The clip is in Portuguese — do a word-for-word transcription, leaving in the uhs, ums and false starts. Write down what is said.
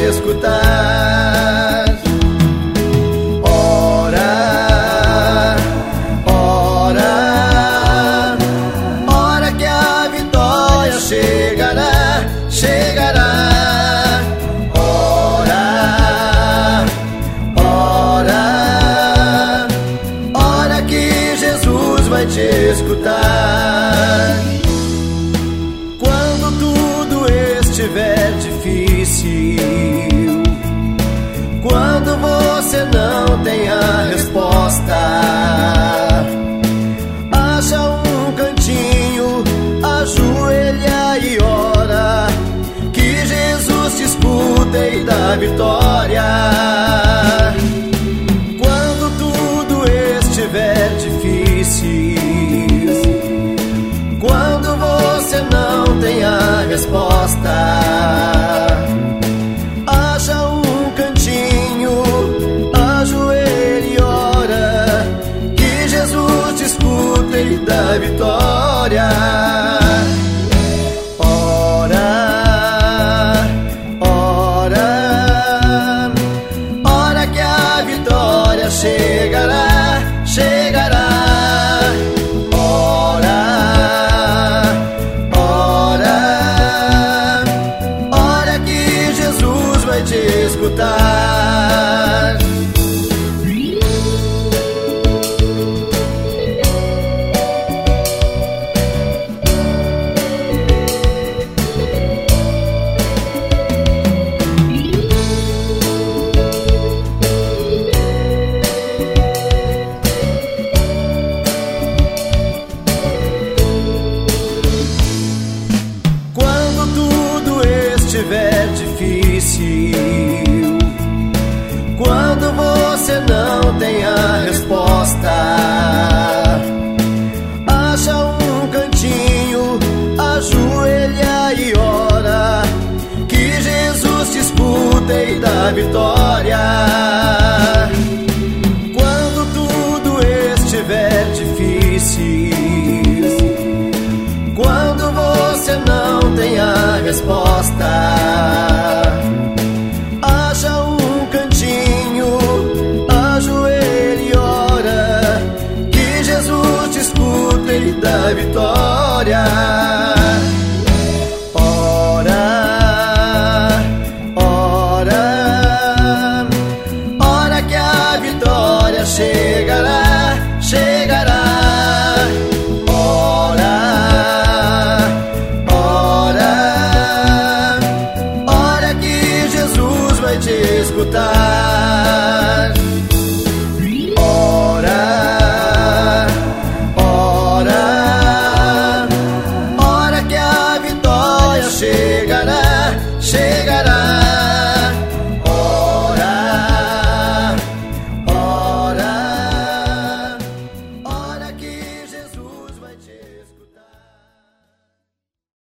escutar. Ora, ora, ora que a vitória chegará, chegará. Ora, ora, ora que Jesus vai te escutar. Quando tudo estiver difícil, quando você não tem a resposta, acha um cantinho, ajoelha e ora, que Jesus te escuta e dá vitória. Quando tudo estiver difícil, quando você não tem a resposta, acha um cantinho, ajoelha e ora, que Jesus te escuta e dá vitória. Ora, ora, ora que a vitória chegará, chegará. Te escutar. Quando tudo estiver difícil, quando você não tem a resposta, acha um cantinho, ajoelha e ora, que Jesus te escuta e dá vitória. Quando tudo estiver difícil, quando você não tem a resposta, acha um cantinho, ajoelha e ora, que Jesus te escuta e dá vitória. Ora, ora, ora que a vitória chegará, chegará. Ora, ora, ora que Jesus vai te escutar.